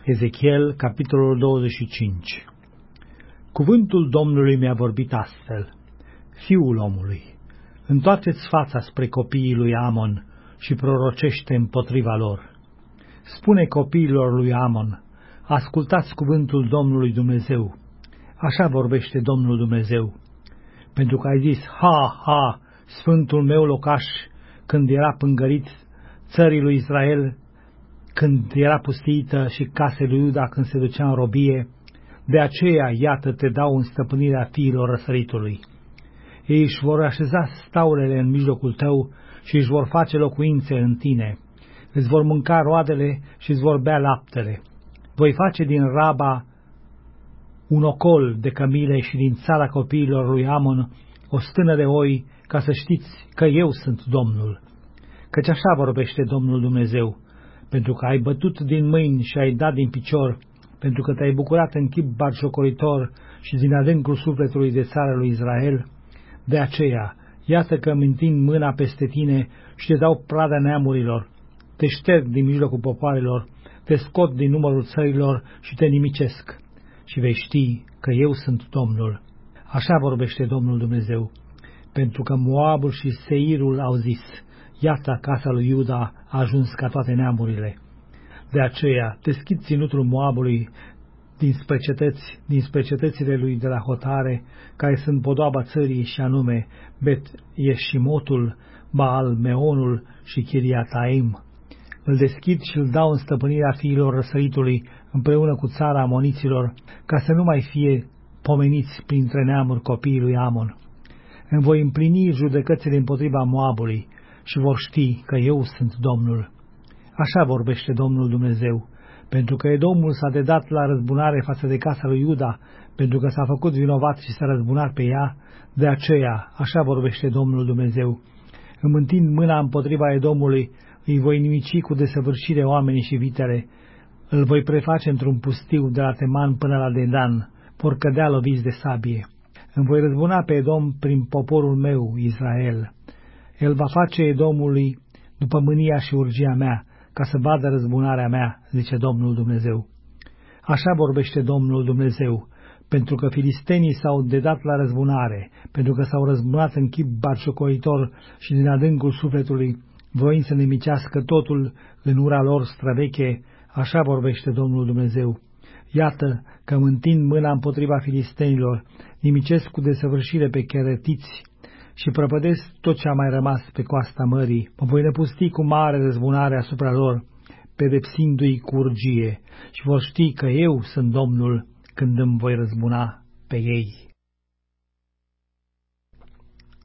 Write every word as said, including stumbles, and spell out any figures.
Ezechiel, capitolul douăzeci și cinci. Cuvântul Domnului mi-a vorbit astfel: Fiul omului, întoarceți fața spre copiii lui Amon și prorocește împotriva lor. Spune copiilor lui Amon: ascultați cuvântul Domnului Dumnezeu. Așa vorbește Domnul Dumnezeu. Pentru că ai zis: ha, ha, sfântul meu locaș, când era pângărit țării lui Israel, când era pustiită, și casei lui Iuda când se ducea în robie, de aceea, iată, te dau în stăpânirea fiilor răsăritului. Ei își vor așeza staulele în mijlocul tău și își vor face locuințe în tine. Îți vor mânca roadele și îți vor bea laptele. Voi face din Raba un ocol de cămile și din țara copiilor lui Amon o stână de oi, ca să știți că eu sunt Domnul. Căci așa vorbește Domnul Dumnezeu: pentru că ai bătut din mâini și ai dat din picior, pentru că te-ai bucurat în chip batjocoritor și din adâncul sufletului de țară lui Israel, de aceea, iată că îmi întind mâna peste tine și te dau prada neamurilor, te șterg din mijlocul popoarelor, te scot din numărul țărilor și te nimicesc. Și vei ști că eu sunt Domnul. Așa vorbește Domnul Dumnezeu. Pentru că Moabul și Seirul au zis: iată, casa lui Iuda a ajuns ca toate neamurile. De aceea, deschid ținutul Moabului dinspre cetăți, dinspre cetățile lui de la hotare, care sunt podoaba țării, și anume Bet Ieșimotul, Baal Meonul și Chiriataim. Îl deschid și îl dau în stăpânirea fiilor răsăritului, împreună cu țara amoniților, ca să nu mai fie pomeniți printre neamuri copiii lui Amon. Îmi voi împlini judecățile împotriva Moabului și vor ști că eu sunt Domnul. Așa vorbește Domnul Dumnezeu. Pentru că Edomul s-a dedat la răzbunare față de casa lui Iuda, pentru că s-a făcut vinovat și s-a răzbunat pe ea, de aceea, așa vorbește Domnul Dumnezeu: îmi întind mâna împotriva Edomului, îi voi nimici cu desăvârșire oamenii și vitele, îl voi preface într-un pustiu de la Teman până la Dedan, vor cădea loviți de sabie. Îmi voi răzbuna pe Edom prin poporul meu, Israel. El va face Edomului după mânia și urgia mea, ca să vadă răzbunarea mea, zice Domnul Dumnezeu. Așa vorbește Domnul Dumnezeu: pentru că filistenii s-au dedat la răzbunare, pentru că s-au răzbunat în chip batjocoritor și din adâncul sufletului, voind să nimicească totul în ura lor străveche, așa vorbește Domnul Dumnezeu: iată că îmi întind mâna împotriva filistenilor, nimicesc cu desăvârșire pe cheretiți și prăpădesc tot ce a mai rămas pe coasta mării. Mă voi năpusti cu mare răzbunare asupra lor, pedepsindu-i cu urgie, și vor ști că eu sunt Domnul când îmi voi răzbuna pe ei.